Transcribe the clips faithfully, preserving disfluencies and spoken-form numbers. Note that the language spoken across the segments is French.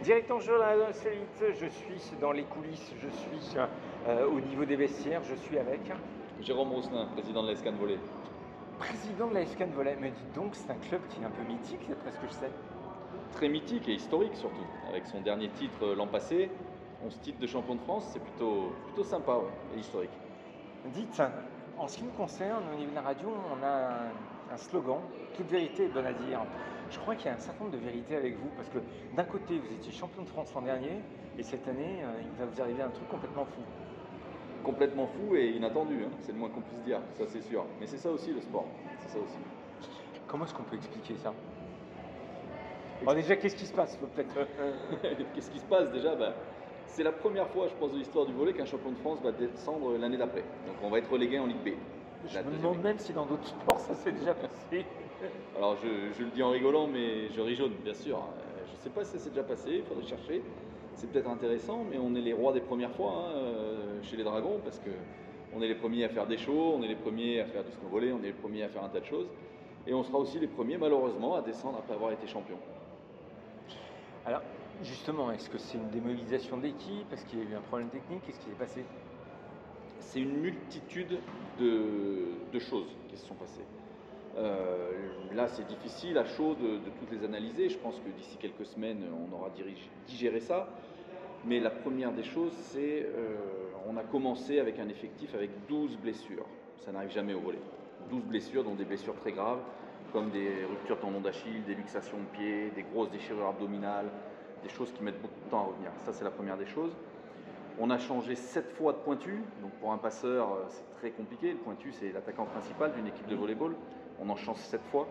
Directeur général de Solite, je suis dans les coulisses, je suis euh, au niveau des vestiaires, je suis avec Jérôme Rousselin, président de l'A S Cannes Volley. président de l'A S Cannes Volley. Mais dites donc, c'est un club qui est un peu mythique, d'après ce que je sais. Très mythique et historique surtout. Avec son dernier titre euh, l'an passé, onze titres de champion de France, c'est plutôt, plutôt sympa ouais, et historique. Dites, en ce qui me concerne, au niveau de la radio, on a un, un slogan, toute vérité est bonne à dire. Je crois qu'il y a un certain nombre de vérités avec vous, parce que d'un côté, vous étiez champion de France l'an dernier, et cette année, euh, il va vous arriver un truc complètement fou. Complètement fou et inattendu, hein, c'est le moins qu'on puisse dire, ça c'est sûr. Mais c'est ça aussi le sport, c'est ça aussi. Comment est-ce qu'on peut expliquer ça? Alors déjà, qu'est-ce qui se passe peut-être Qu'est-ce qui se passe déjà ben, c'est la première fois, je pense, de l'histoire du volley qu'un champion de France va descendre l'année d'après. Donc on va être relégué en Ligue B. Je me demande même si dans d'autres sports ça s'est déjà passé. Alors je, je le dis en rigolant, mais je ris jaune, bien sûr. Euh, je ne sais pas si ça s'est déjà passé, il faudrait chercher. C'est peut-être intéressant, mais on est les rois des premières fois hein, euh, chez les Dragons, parce qu'on est les premiers à faire des shows, on est les premiers à faire du snow volley, on est les premiers à faire un tas de choses. Et on sera aussi les premiers, malheureusement, à descendre après avoir été champion. Alors, justement, est-ce que c'est une démobilisation d'équipe? Est-ce qu'il y a eu un problème technique? Qu'est-ce qui s'est passé? C'est une multitude de, de choses qui se sont passées. Euh, là, c'est difficile à chaud de, de toutes les analyser. Je pense que d'ici quelques semaines, on aura dirigé, digéré ça. Mais la première des choses, c'est euh, on a commencé avec un effectif avec douze blessures. Ça n'arrive jamais au volley. douze blessures, dont des blessures très graves, comme des ruptures tendons d'Achille, des luxations de pied, des grosses déchirures abdominales, des choses qui mettent beaucoup de temps à revenir. Ça, c'est la première des choses. On a changé sept fois de pointu, donc pour un passeur, c'est très compliqué. Le pointu, c'est l'attaquant principal d'une équipe de volleyball. On en change sept fois.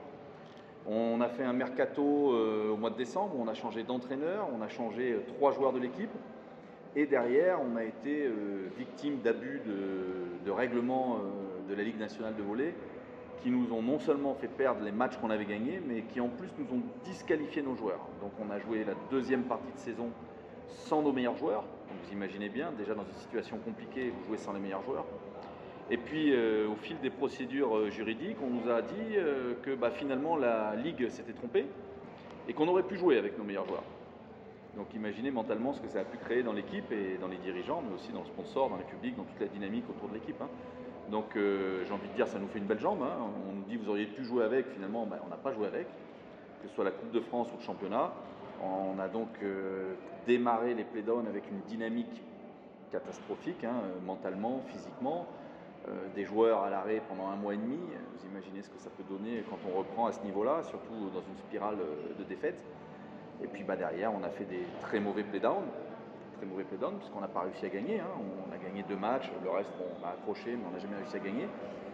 On a fait un mercato euh, au mois de décembre, où on a changé d'entraîneur, on a changé euh, trois joueurs de l'équipe. Et derrière, on a été euh, victime d'abus de, de règlement euh, de la Ligue nationale de volley, qui nous ont non seulement fait perdre les matchs qu'on avait gagnés, mais qui en plus nous ont disqualifié nos joueurs. Donc on a joué la deuxième partie de saison sans nos meilleurs joueurs. Donc vous imaginez bien, déjà dans une situation compliquée, vous jouez sans les meilleurs joueurs. Et puis euh, au fil des procédures euh, juridiques, on nous a dit euh, que bah, finalement la Ligue s'était trompée et qu'on aurait pu jouer avec nos meilleurs joueurs. Donc imaginez mentalement ce que ça a pu créer dans l'équipe et dans les dirigeants, mais aussi dans le sponsor, dans le public, dans toute la dynamique autour de l'équipe. Hein. Donc euh, j'ai envie de dire, ça nous fait une belle jambe. Hein. On nous dit vous auriez pu jouer avec, finalement bah, on n'a pas joué avec, que ce soit la Coupe de France ou le championnat. On a donc euh, démarré les playdowns avec une dynamique catastrophique, hein, mentalement, physiquement. Euh, des joueurs à l'arrêt pendant un mois et demi, vous imaginez ce que ça peut donner quand on reprend à ce niveau-là, surtout dans une spirale de défaite. Et puis bah, derrière, on a fait des très mauvais playdowns, très mauvais playdowns, puisqu'on n'a pas réussi à gagner. Hein. On a gagné deux matchs, le reste, bon, on a accroché, mais on n'a jamais réussi à gagner.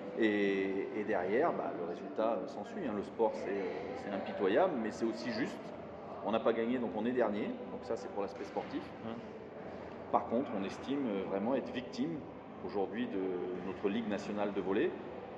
Et, et derrière, bah, le résultat s'ensuit. Hein. Le sport, c'est impitoyable, mais c'est aussi juste. On n'a pas gagné, donc on est dernier. Donc ça, c'est pour l'aspect sportif. Par contre, on estime vraiment être victime aujourd'hui de notre Ligue nationale de volley.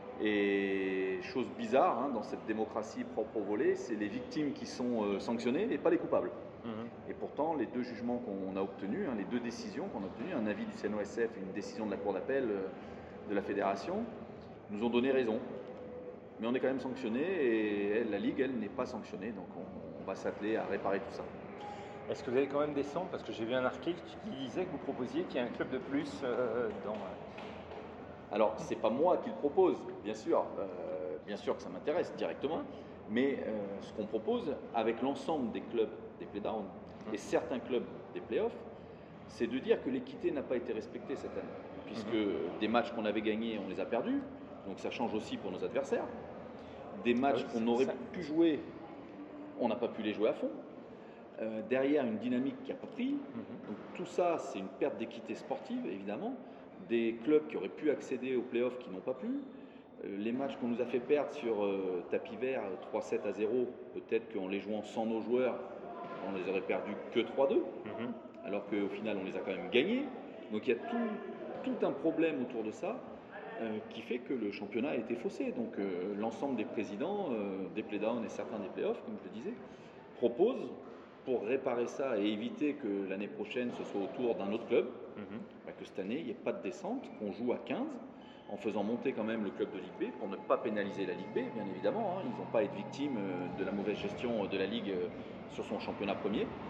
Et chose bizarre, hein, dans cette démocratie propre au volley, c'est les victimes qui sont euh, sanctionnées et pas les coupables. Mmh. Et pourtant, les deux jugements qu'on a obtenus, hein, les deux décisions qu'on a obtenues, un avis du C N O S F et une décision de la Cour d'appel euh, de la Fédération, nous ont donné raison. Mais on est quand même sanctionné et elle, la Ligue, elle, n'est pas sanctionnée. Donc on, on va s'atteler à réparer tout ça. Est-ce que vous allez quand même descendre? Parce que j'ai vu un article qui disait que vous proposiez qu'il y ait un club de plus euh, dans... Alors, ce n'est pas moi qui le propose, bien sûr. Euh, bien sûr que ça m'intéresse directement. Mais euh, ce qu'on propose, avec l'ensemble des clubs des playdowns et certains clubs des playoffs, c'est de dire que l'équité n'a pas été respectée cette année. Puisque des matchs qu'on avait gagnés, on les a perdus. Donc ça change aussi pour nos adversaires. Des matchs qu'on aurait pu jouer, on n'a pas pu les jouer à fond. Euh, derrière, une dynamique qui n'a pas pris. Donc tout ça, c'est une perte d'équité sportive, évidemment. Des clubs qui auraient pu accéder aux playoffs qui n'ont pas pu. Euh, les matchs qu'on nous a fait perdre sur euh, tapis vert, trois sept à zéro, peut-être qu'en les jouant sans nos joueurs, on les aurait perdus que trois deux, mm-hmm. alors qu'au final, on les a quand même gagnés. Donc il y a tout, tout un problème autour de ça euh, qui fait que le championnat a été faussé. Donc euh, l'ensemble des présidents, euh, des playdowns et certains des playoffs, comme je le disais, proposent pour réparer ça et éviter que l'année prochaine ce soit au tour d'un autre club, mmh. bah que cette année il n'y ait pas de descente, qu'on joue à quinze, en faisant monter quand même le club de Ligue B pour ne pas pénaliser la Ligue B, bien évidemment. Hein, ils ne vont pas être victimes de la mauvaise gestion de la Ligue sur son championnat premier.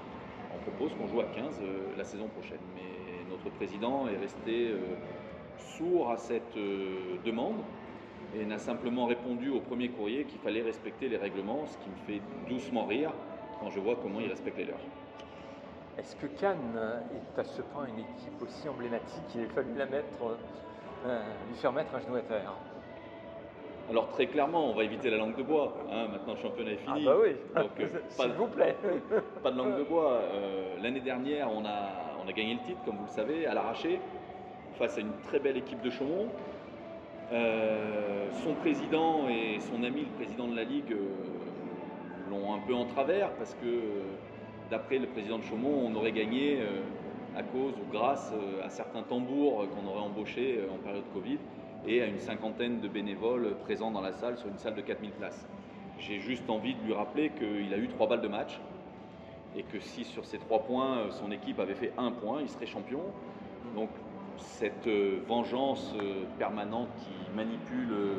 on propose qu'on joue à quinze euh, la saison prochaine. Mais notre président est resté euh, sourd à cette euh, demande et n'a simplement répondu au premier courrier qu'il fallait respecter les règlements, ce qui me fait doucement rire quand je vois comment il respecte les leurs. Est-ce que Cannes est à ce point une équipe aussi emblématique qu'il a fallu la mettre, euh, lui faire mettre un genou à terre? Alors très clairement, on va éviter la langue de bois. Hein, maintenant, le championnat est fini. Ah bah oui, Donc, euh, pas, s'il vous plaît. pas de langue de bois. Euh, L'année dernière, on a, on a gagné le titre, comme vous le savez, à l'arraché, face à une très belle équipe de Chaumont. Euh, son président et son ami, le président de la Ligue, euh, l'ont un peu en travers parce que, euh, d'après le président de Chaumont, on aurait gagné euh, à cause ou grâce euh, à certains tambours qu'on aurait embauchés euh, en période Covid et à une cinquantaine de bénévoles présents dans la salle sur une salle de quatre mille places. J'ai juste envie de lui rappeler qu'il a eu trois balles de match et que si sur ces trois points, son équipe avait fait un point, il serait champion. Donc cette euh, vengeance euh, permanente qui manipule... Euh...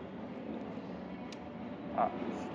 Ah,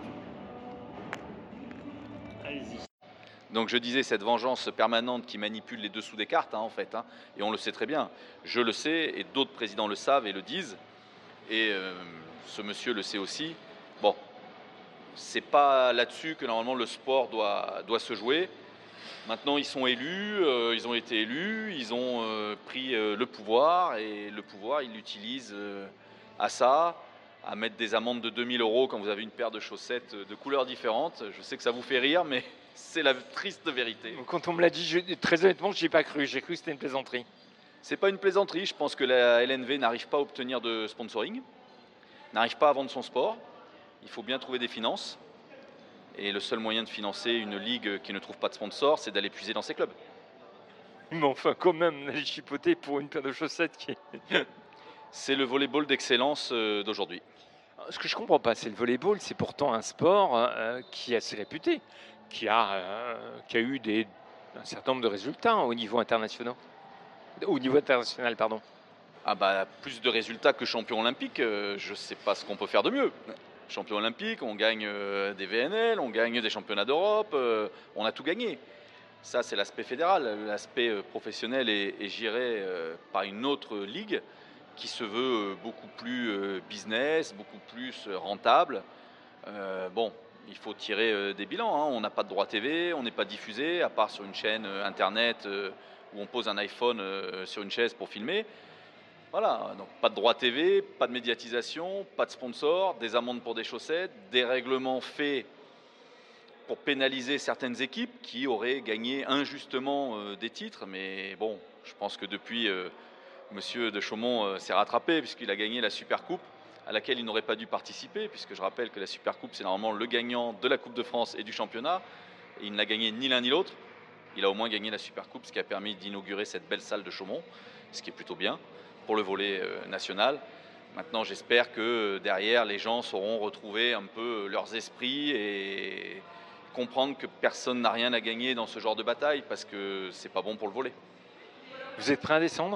allez-y. Donc je disais, cette vengeance permanente qui manipule les dessous des cartes, hein, en fait, hein, et on le sait très bien. Je le sais, et d'autres présidents le savent et le disent, et euh, ce monsieur le sait aussi. Bon, c'est pas là-dessus que normalement le sport doit, doit se jouer. Maintenant, ils sont élus, euh, ils ont été élus, ils ont euh, pris euh, le pouvoir, et le pouvoir, ils l'utilisent euh, à ça, à mettre des amendes de deux mille euros quand vous avez une paire de chaussettes de couleurs différentes. Je sais que ça vous fait rire, mais c'est la triste vérité. Quand on me l'a dit, je, très honnêtement, je n'y ai pas cru. J'ai cru que c'était une plaisanterie. C'est pas une plaisanterie. Je pense que la L N V n'arrive pas à obtenir de sponsoring, n'arrive pas à vendre son sport. Il faut bien trouver des finances. Et le seul moyen de financer une ligue qui ne trouve pas de sponsor, c'est d'aller puiser dans ses clubs. Mais enfin, quand même, d'aller chipoter pour une paire de chaussettes qui... C'est le volleyball d'excellence d'aujourd'hui. Ce que je ne comprends pas, c'est le volleyball. C'est pourtant un sport euh, qui est assez réputé, qui a, euh, qui a eu des, un certain nombre de résultats au niveau international. Au niveau international, pardon. Ah bah, plus de résultats que champion olympique, euh, je ne sais pas ce qu'on peut faire de mieux. Champion olympique, on gagne euh, des V N L, on gagne des championnats d'Europe, euh, on a tout gagné. Ça, c'est l'aspect fédéral. L'aspect euh, professionnel est, est géré euh, par une autre ligue qui se veut euh, beaucoup plus euh, business, beaucoup plus euh, rentable. Euh, bon, il faut tirer euh, des bilans. Hein. On n'a pas de droit T V, on n'est pas diffusé, à part sur une chaîne euh, internet euh, où on pose un iPhone euh, sur une chaise pour filmer. Voilà, donc pas de droit T V, pas de médiatisation, pas de sponsor, des amendes pour des chaussettes, des règlements faits pour pénaliser certaines équipes qui auraient gagné injustement euh, des titres. Mais bon, je pense que depuis, euh, Monsieur de Chaumont euh, s'est rattrapé puisqu'il a gagné la Supercoupe à laquelle il n'aurait pas dû participer, puisque je rappelle que la Supercoupe, c'est normalement le gagnant de la Coupe de France et du championnat. Et il n'a gagné ni l'un ni l'autre. Il a au moins gagné la Supercoupe, ce qui a permis d'inaugurer cette belle salle de Chaumont, ce qui est plutôt bien pour le volley national. Maintenant, j'espère que derrière, les gens sauront retrouver un peu leurs esprits et comprendre que personne n'a rien à gagner dans ce genre de bataille, parce que c'est pas bon pour le volley. Vous êtes prêt à descendre?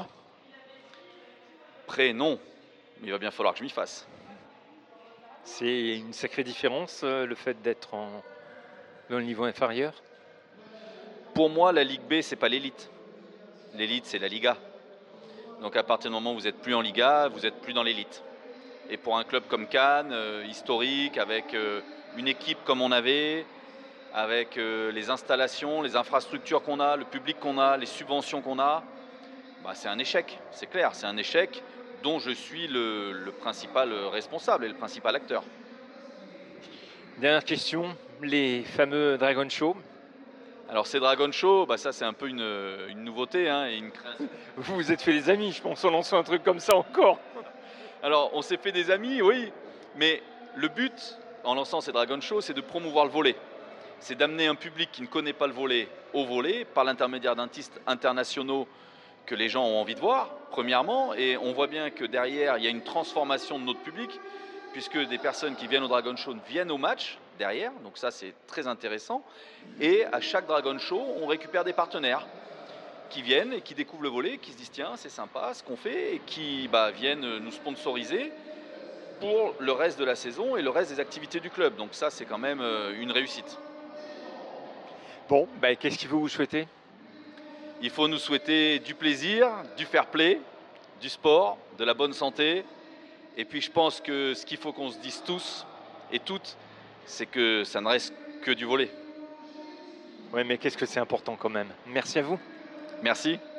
Prêt, non. Mais il va bien falloir que je m'y fasse. C'est une sacrée différence, le fait d'être en... dans le niveau inférieur? Pour moi, la Ligue B, c'est pas l'élite. L'élite, c'est la Liga. Donc à partir du moment où vous n'êtes plus en Liga, vous n'êtes plus dans l'élite. Et pour un club comme Cannes, euh, historique, avec euh, une équipe comme on avait, avec euh, les installations, les infrastructures qu'on a, le public qu'on a, les subventions qu'on a, bah, c'est un échec, c'est clair, c'est un échec dont je suis le, le principal responsable et le principal acteur. Dernière question, les fameux Dragon Show. Alors ces Dragon Show, bah ça c'est un peu une, une nouveauté, hein, et une crainte. Vous vous êtes fait des amis, je pense, en lançant un truc comme ça encore. Alors on s'est fait des amis, oui, mais le but en lançant ces Dragon Show, c'est de promouvoir le volley. C'est d'amener un public qui ne connaît pas le volley au volley par l'intermédiaire d'artistes internationaux que les gens ont envie de voir, premièrement, et on voit bien que derrière, il y a une transformation de notre public, puisque des personnes qui viennent au Dragon Show viennent au match derrière, donc ça c'est très intéressant. Et à chaque Dragon Show, on récupère des partenaires qui viennent et qui découvrent le volley, qui se disent tiens c'est sympa ce qu'on fait, et qui bah, viennent nous sponsoriser pour le reste de la saison et le reste des activités du club. Donc ça c'est quand même une réussite. Bon, bah, qu'est-ce qu'il faut vous souhaiter? Il faut nous souhaiter du plaisir, du fair play, du sport, de la bonne santé. Et puis je pense que ce qu'il faut qu'on se dise tous et toutes, c'est que ça ne reste que du volley. Oui, mais qu'est-ce que c'est important quand même. Merci à vous. Merci.